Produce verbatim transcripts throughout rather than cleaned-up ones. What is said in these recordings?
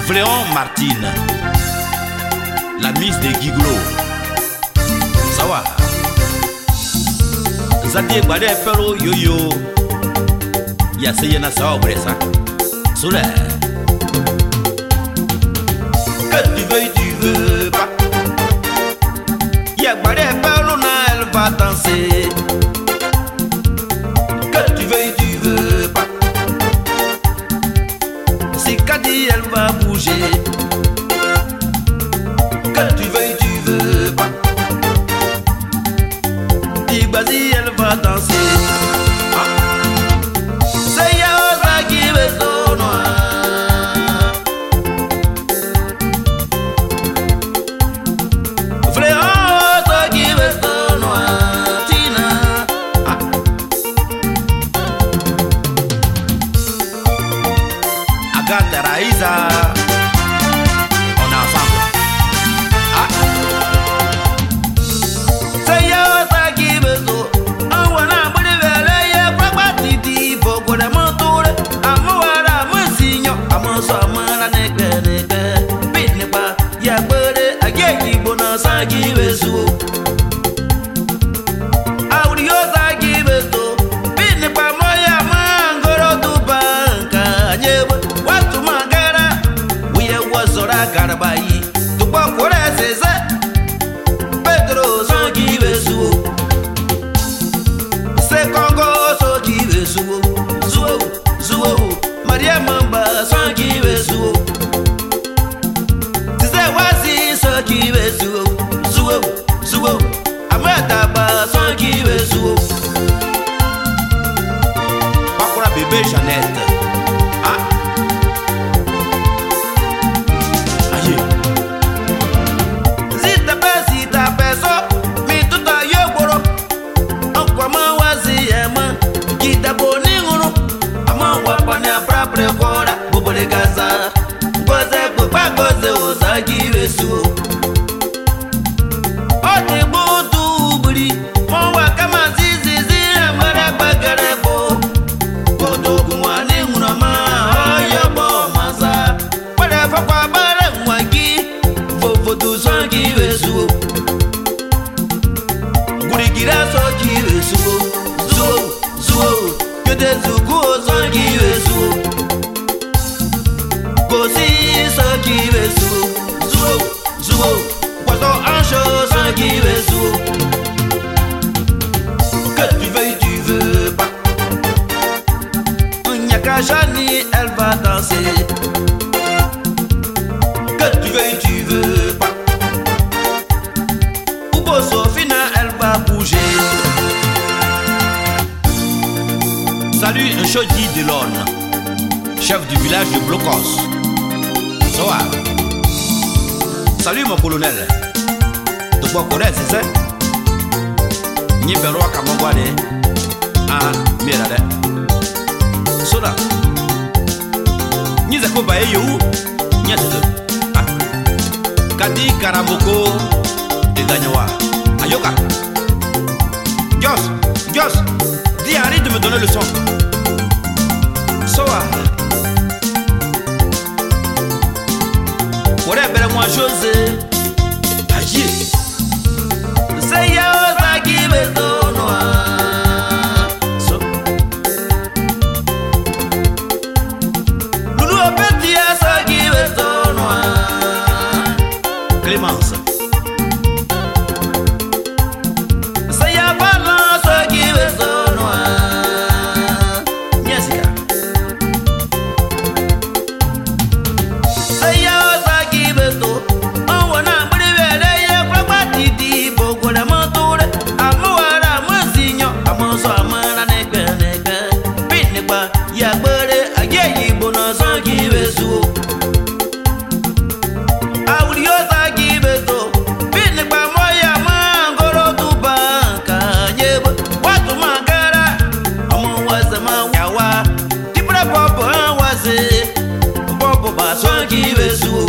Fléon Martine, la Miss de Gigolo. Sawa. Zati Bade Pero Yo-Yo. Yaseye na sawa bresa. Soule. Que tu veux, tu veux pas. Y'a Bade Pero na elle va danser. Que tu veux, tu veux pas. Si Kadi elle va bouger. Que tu veux, tu veux pas. Dibazi elle va danser. Ah. C'est Yaosa qui veut son noir. Fléon qui veut son noir. Tina. Ah. Agatha Raïsa. On est ensemble. Ah. C'est Yaosa qui veut son. On wanna bouger vers l'air. Papa Titi. Faut de montour. Amouara, Monsigno. Amonso, Amara, Neke, Neke. Pitnepa. Yabere. Ageki, Bonasa qui veut son. Auriosa qui veut son. Pitnepa, Moya, Mangoro, Tubanka. Nyeba. Watu Mangara. Uye Wasora, Karabai. Tupa, Kore, César. Pedro, son qui veut son. C'est Congo, son qui veut son. Zou, zou. Maria Mamba, son qui veut son. C'est Wasi, son qui veut son. Zou, zou. Amataba, son qui veut son. Pas pour la bébé Jeannette. Ah. Aïe. Si t'as pas, si t'as pas ça, mais tout à yoboro. Encore ma wasi ema, qui t'a boni nguru. Ama wapane apra kora, bubole gaza. Goze pupa goze osa qui veut sou. Oti butu buri, mo wakama zizi zi amara bagare bo. Bodo kumwani ngurama, oyobo masa. Pade fakwa bare mwagi, fofo tu son qui veut sou. Gurigira so qui veut sou. Zou, zou, que des zuku son qui veut sou. Gosi so qui veut sou. Zou, zou, poisson ancho son qui veut sou. Que tu veux, tu veux pas. Nyaka Jani, elle va danser. Que tu veux, tu veux pas. Oubo Sofina, elle va bouger. Salut un Chodi Delon, chef du village de Blocos. Soa. Salut mon colonel. De quoi connaître, c'est ça? Ni Beroa Kamangwade. Ah, merde. Soda. Ni Zako Baye Yo. Ni Azudu. Ah. Kadi Karamboko. De Ganyoa. Ayoka. Jos. Jos. Dis arrête de me donner le son. Soa. Pourrait belle moi José. Aïe. C'est Yaosa qui veut son noir. So. Loulou au petit Yaosa qui veut son noir. Clémence. C'est Yabalance qui veut son noir. Niasika. C'est Yaosa qui veut son. On wanna bouger les papa Titi. Beaucoup de montour. Amouara, Monsigno. Amonso, Amara, Neke, Neke. Pitnepa. Yabere, Agyeyi, Bonasan qui veut sou. Auriosa qui veut son. Pitnepa, Moya, Mangoro, Tubanka. Nyeba. Watu Mangara. Amon wase ma yawa. Tipre popo an wase. Popo bason qui veut sou.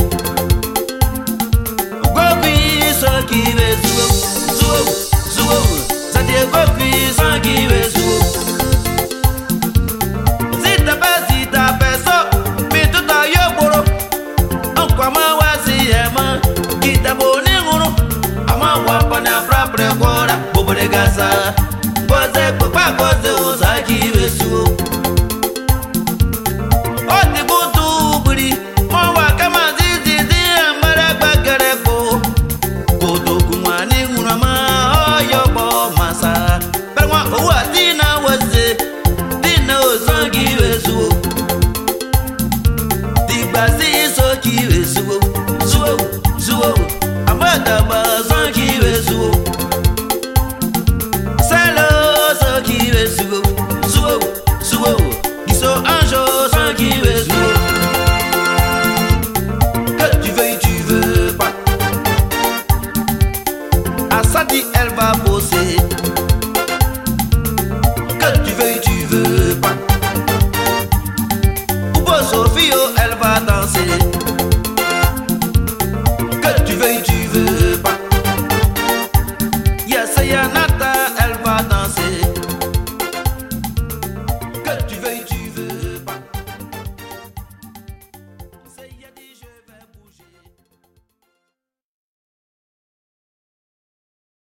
Gopi son qui veut sou. Sou, sou. Ça dit Gopi son qui veut sou. Si t'as pas, si t'as pas ça, mais tout à yoboro. casa. Goze papa goze ozaki wesu. Oti butu buri mo wa kama zizi zi amara gbagereko. Kodo kumani unama oyobo masa. Perwa owa dina wase dina ozaki wesu. Dibasi soki wesu. Zuo zuo amada bazaki wesu. Elle va bosser. Que tu veuilles, tu veux pas. Pour Sophie, elle va danser. Que tu veuilles, tu veux pas. Yes, Yanata, elle va danser. Que tu veuilles, tu veux pas.